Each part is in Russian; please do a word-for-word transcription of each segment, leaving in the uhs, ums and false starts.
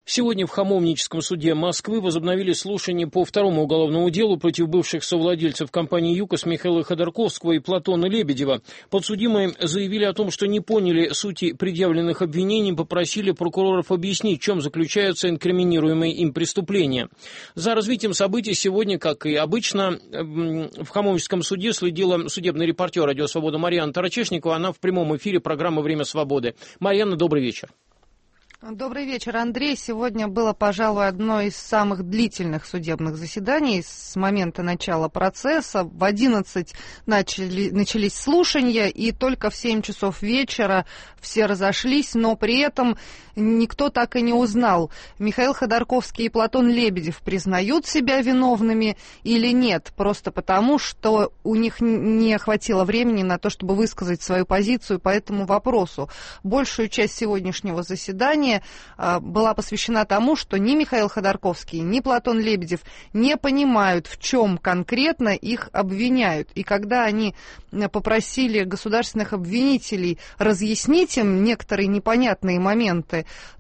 Сегодня в Хамовническом суде Москвы возобновили слушание по второму уголовному делу против бывших совладельцев компании «ЮКОС» Михаила Ходорковского и Платона Лебедева. Подсудимые заявили о том, что не поняли сути предъявленных обвинений, попросили прокуроров объяснить, в чем заключаются инкриминируемые им преступления. За развитием событий сегодня, как и обычно, в Хамовническом суде следила судебный репортер «Радио Свобода» Марьяна Тарачешникова. Она в прямом эфире программы «Время свободы». Марьяна, добрый вечер. Добрый вечер, Андрей. Сегодня было, пожалуй, одно из самых длительных судебных заседаний с момента начала процесса. В одиннадцать начали, начались слушания, и только в семь часов вечера все разошлись, но при этом никто так и не узнал, Михаил Ходорковский и Платон Лебедев признают себя виновными или нет, просто потому, что у них не хватило времени на то, чтобы высказать свою позицию по этому вопросу. Большую часть сегодняшнего заседания была посвящена тому, что ни Михаил Ходорковский, ни Платон Лебедев не понимают, в чем конкретно их обвиняют. И когда они попросили государственных обвинителей разъяснить им некоторые непонятные моменты,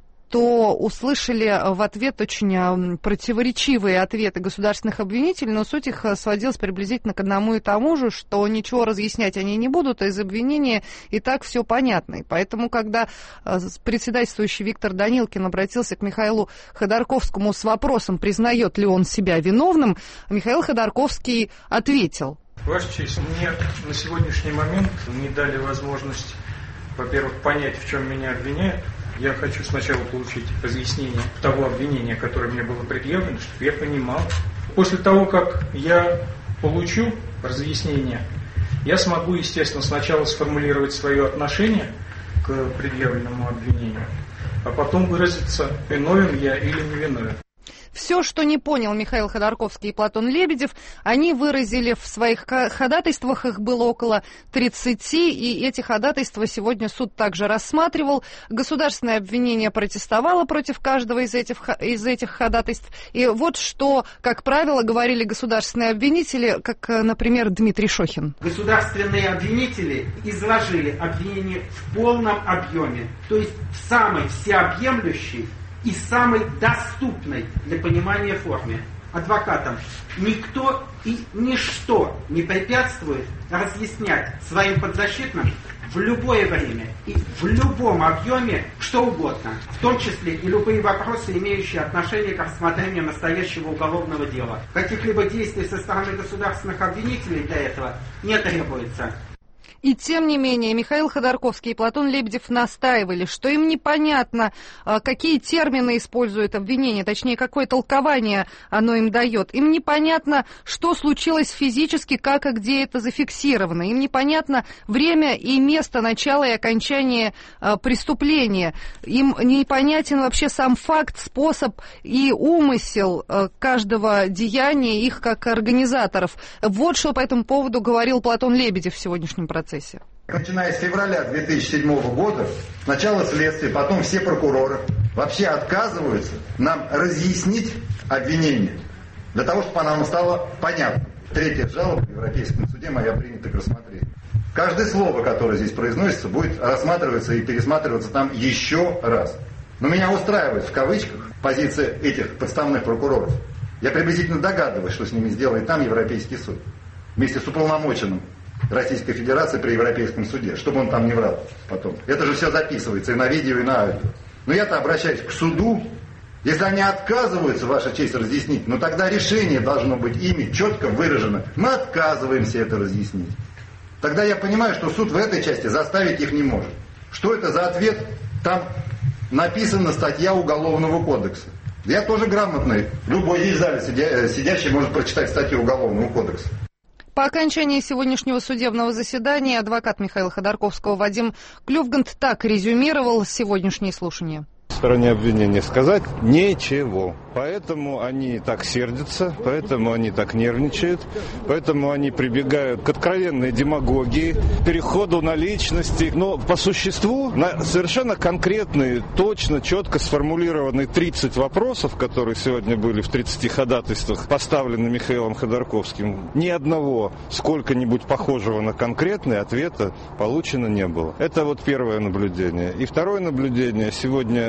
то услышали в ответ очень противоречивые ответы государственных обвинителей, но суть их сводилась приблизительно к одному и тому же, что ничего разъяснять они не будут, а из обвинения и так все понятно. И поэтому, когда председательствующий Виктор Данилкин обратился к Михаилу Ходорковскому с вопросом, признает ли он себя виновным, Михаил Ходорковский ответил. Ваша честь, мне на сегодняшний момент не дали возможность, во-первых, понять, в чем меня обвиняют. Я хочу сначала получить разъяснение того обвинения, которое мне было предъявлено, чтобы я понимал. После того, как я получу разъяснение, я смогу, естественно, сначала сформулировать свое отношение к предъявленному обвинению, а потом выразиться, виновен я или не виновен. Все, что не понял Михаил Ходорковский и Платон Лебедев, они выразили в своих ходатайствах, их было около тридцати, и эти ходатайства сегодня суд также рассматривал. Государственное обвинение протестовало против каждого из этих, из этих ходатайств. И вот что, как правило, говорили государственные обвинители, как, например, Дмитрий Шохин. Государственные обвинители изложили обвинение в полном объеме, то есть в самой всеобъемлющей и самой доступной для понимания форме. Адвокатам никто и ничто не препятствует разъяснять своим подзащитным в любое время и в любом объеме что угодно, в том числе и любые вопросы, имеющие отношение к рассмотрению настоящего уголовного дела. Каких-либо действий со стороны государственных обвинителей для этого не требуется. И тем не менее, Михаил Ходорковский и Платон Лебедев настаивали, что им непонятно, какие термины использует обвинение, точнее, какое толкование оно им дает. Им непонятно, что случилось физически, как и где это зафиксировано. Им непонятно время и место начала и окончания преступления. Им непонятен вообще сам факт, способ и умысел каждого деяния их как организаторов. Вот что по этому поводу говорил Платон Лебедев в сегодняшнем процессе. Начиная с февраля две тысячи седьмого года, сначала следствие, потом все прокуроры вообще отказываются нам разъяснить обвинение, для того, чтобы оно стало понятно. Третья жалоба в Европейском суде моя принята к рассмотрению. Каждое слово, которое здесь произносится, будет рассматриваться и пересматриваться там еще раз. Но меня устраивает, в кавычках, позиция этих подставных прокуроров. Я приблизительно догадываюсь, что с ними сделает там Европейский суд, вместе с уполномоченным Российской Федерации при Европейском суде, чтобы он там не врал потом. Это же все записывается и на видео, и на аудио. Но я-то обращаюсь к суду. Если они отказываются, ваша честь, разъяснить, ну тогда решение должно быть ими четко выражено. Мы отказываемся это разъяснить. Тогда я понимаю, что суд в этой части заставить их не может. Что это за ответ? Там написана статья Уголовного кодекса. Я тоже грамотный. Любой здесь в зале сидя, сидящий может прочитать статью Уголовного кодекса. По окончании сегодняшнего судебного заседания адвокат Михаила Ходорковского Вадим Клювгант так резюмировал сегодняшнее слушание. Стороне обвинения сказать ничего. Поэтому они так сердятся, поэтому они так нервничают, поэтому они прибегают к откровенной демагогии, переходу на личности. Но по существу на совершенно конкретные, точно, четко сформулированные тридцать вопросов, которые сегодня были в тридцати ходатайствах поставлены Михаилом Ходорковским, ни одного сколько-нибудь похожего на конкретный ответа получено не было. Это вот первое наблюдение. И второе наблюдение. Сегодня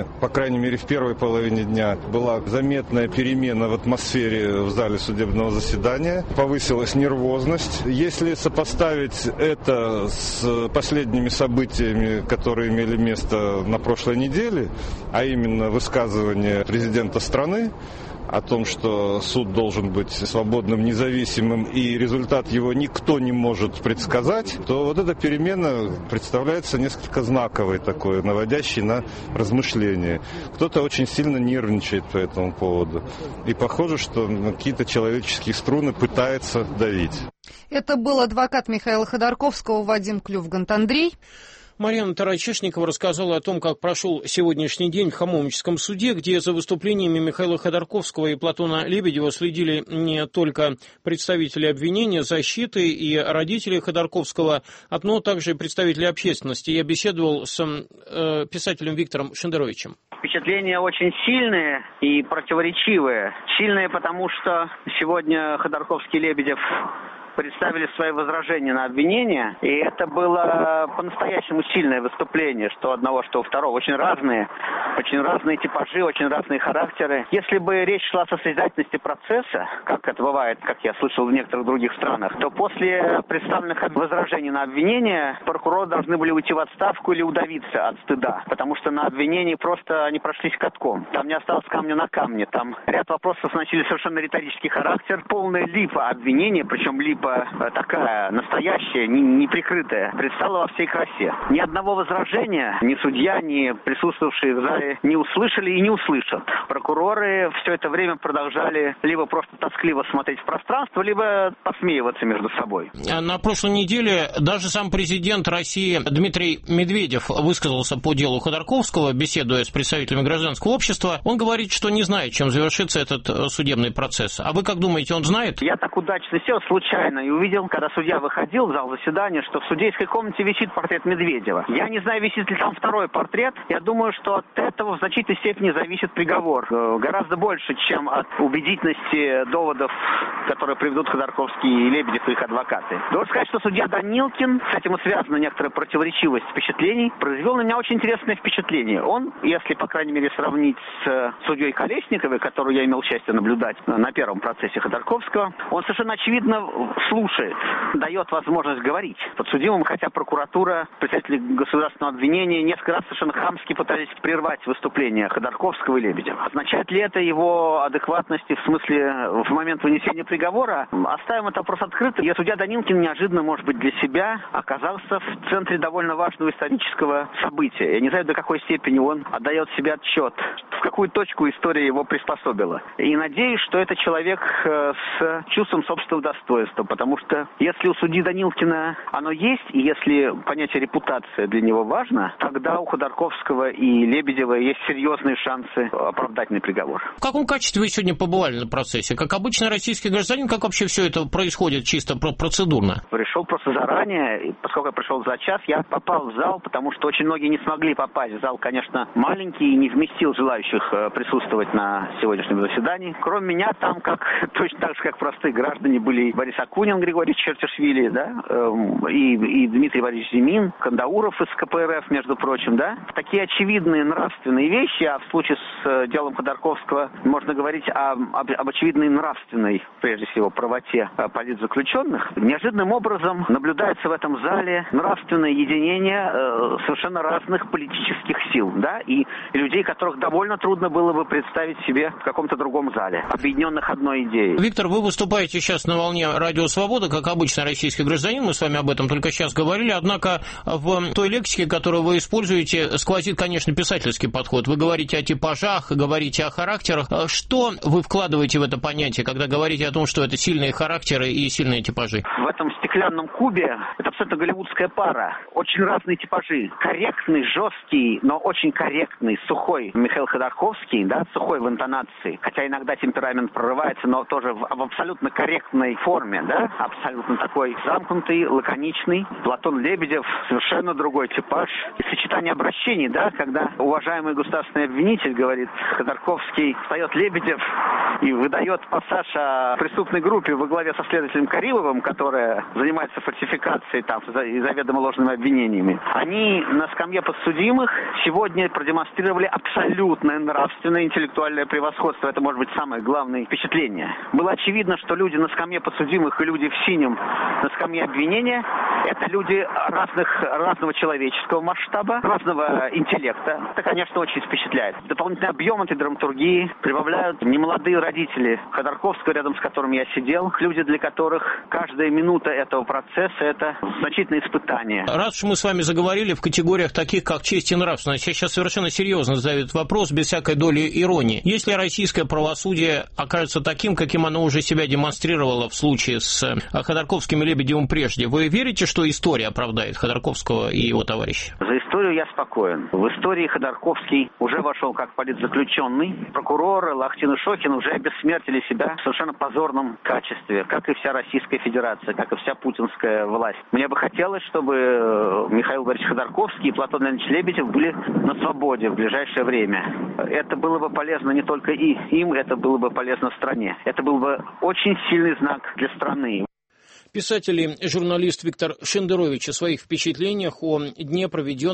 по крайней мере в первой половине дня, была заметная перемена в атмосфере в зале судебного заседания, повысилась нервозность. Если сопоставить это с последними событиями, которые имели место на прошлой неделе, а именно высказывание президента страны о том, что суд должен быть свободным, независимым, и результат его никто не может предсказать, то вот эта перемена представляется несколько знаковой такой, наводящей на размышления. Кто-то очень сильно нервничает по этому поводу. И похоже, что какие-то человеческие струны пытается давить. Это был адвокат Михаила Ходорковского Вадим Клювгант. Андрей? Марьяна Тарачешникова рассказала о том, как прошел сегодняшний день в Хамовническом суде, где за выступлениями Михаила Ходорковского и Платона Лебедева следили не только представители обвинения, защиты и родители Ходорковского, но также представители общественности. Я беседовал с э, писателем Виктором Шендеровичем. Впечатления очень сильные и противоречивые. Сильные, потому что сегодня Ходорковский и Лебедев представили свои возражения на обвинение, и это было по-настоящему сильное выступление, что одного, что второго. Очень разные, очень разные типажи, очень разные характеры. Если бы речь шла о состязательности процесса, как это бывает, как я слышал в некоторых других странах, то после представленных возражений на обвинение прокуроры должны были уйти в отставку или удавиться от стыда, потому что на обвинении просто они прошлись катком. Там не осталось камня на камне, там ряд вопросов носили совершенно риторический характер, полная липа обвинения, причем липа такая настоящая, неприкрытая, предстала во всей красе. Ни одного возражения ни судья, ни присутствовавшие в зале не услышали и не услышат. Прокуроры все это время продолжали либо просто тоскливо смотреть в пространство, либо посмеиваться между собой. На прошлой неделе даже сам президент России Дмитрий Медведев высказался по делу Ходорковского, беседуя с представителями гражданского общества. Он говорит, что не знает, чем завершится этот судебный процесс. А вы как думаете, он знает? Я так удачно сел случайно и увидел, когда судья выходил в зал заседания, что в судейской комнате висит портрет Медведева. Я не знаю, висит ли там второй портрет. Я думаю, что от этого в значительной степени зависит приговор. Гораздо больше, чем от убедительности доводов, которые приведут Ходорковский и Лебедев и их адвокаты. Должен сказать, что судья Данилкин, с этим и связана некоторая противоречивость впечатлений, произвел на меня очень интересное впечатление. Он, если, по крайней мере, сравнить с судьей Колесниковой, которую я имел счастье наблюдать на первом процессе Ходорковского, он совершенно очевидно слушает, дает возможность говорить подсудимым, хотя прокуратура, представители государственного обвинения несколько раз совершенно хамски пытались прервать выступление Ходорковского и Лебедева. Означает ли это его адекватности в смысле в момент вынесения приговора? Оставим этот вопрос открытым. И судья Данилкин неожиданно, может быть, для себя оказался в центре довольно важного исторического события. Я не знаю, до какой степени он отдает себе отчет, в какую точку история его приспособила. И надеюсь, что это человек с чувством собственного достоинства, потому что если у судьи Данилкина оно есть, и если понятие репутация для него важно, тогда у Ходорковского и Лебедева есть серьезные шансы оправдательный приговор. В каком качестве вы сегодня побывали на процессе? Как обычный российский гражданин, как вообще все это происходит чисто процедурно? Пришел просто заранее, и поскольку я пришел за час, я попал в зал, потому что очень многие не смогли попасть. Зал, конечно, маленький и не вместил желающих присутствовать на сегодняшнем заседании. Кроме меня, там как точно так же, как простые граждане, были Борис Акунин, Григорий Чертишвили, да, и, и Дмитрий Борисович Зимин, Кандауров из ка пэ эр эф, между прочим, да. Такие очевидные нравственные вещи, а в случае с делом Ходорковского можно говорить о, об, об очевидной нравственной, прежде всего, правоте политзаключенных. Неожиданным образом наблюдается в этом зале нравственное единение э, совершенно разных политических сил, да, и, и людей, которых довольно трудно было бы представить себе в каком-то другом зале, объединенных одной идеей. Виктор, вы выступаете сейчас на волне Радио Свобода, как обычно российский гражданин, мы с вами об этом только сейчас говорили, однако в той лексике, которую вы используете, сквозит, конечно, писательский подход. Вы говорите о типажах, говорите о характерах. Что вы вкладываете в это понятие, когда говорите о том, что это сильные характеры и сильные типажи? В этом стеклянном кубе это абсолютно голливудская пара. Очень разные типажи. Корректный, жесткий, но очень корректный, сухой Михаил Ходорковский, да, сухой в интонации, хотя иногда темперамент прорывается, но тоже в, в абсолютно корректной форме, да, абсолютно такой замкнутый, лаконичный. Платон Лебедев совершенно другой типаж. И сочетание обращений, да, когда уважаемый государственный обвинитель говорит, Ходорковский, встает Лебедев, и выдает пассаж о преступной группе во главе со следователем Каримовым, которая занимается фальсификацией там, и заведомо ложными обвинениями. Они на скамье подсудимых сегодня продемонстрировали абсолютное нравственное интеллектуальное превосходство. Это может быть самое главное впечатление. Было очевидно, что люди на скамье подсудимых и люди в синем на скамье обвинения – это люди разных, разного человеческого масштаба, разного интеллекта. Это, конечно, очень впечатляет. Дополнительный объем этой драматургии прибавляют немолодые родители Ходорковского, рядом с которым я сидел. Люди, для которых каждая минута этого процесса – это значительное испытание. Раз уж мы с вами заговорили в категориях таких, как честь и нравственность, я сейчас совершенно серьезно задаю этот вопрос, без всякой доли иронии. Если российское правосудие окажется таким, каким оно уже себя демонстрировало в случае с Ходорковским и Лебедевым прежде, вы верите, что история оправдает Ходорковского и его товарища? За историю я спокоен. В истории Ходорковский уже вошел как политзаключенный. Прокуроры Лахтин и Шохин уже обессмертили себя в совершенно позорном качестве, как и вся Российская Федерация, как и вся путинская власть. Мне бы хотелось, чтобы Михаил Борисович Ходорковский и Платон Леонидович Лебедев были на свободе в ближайшее время. Это было бы полезно не только и им, это было бы полезно стране. Это был бы очень сильный знак для страны. Писатель и журналист Виктор Шендерович о своих впечатлениях о дне, проведенном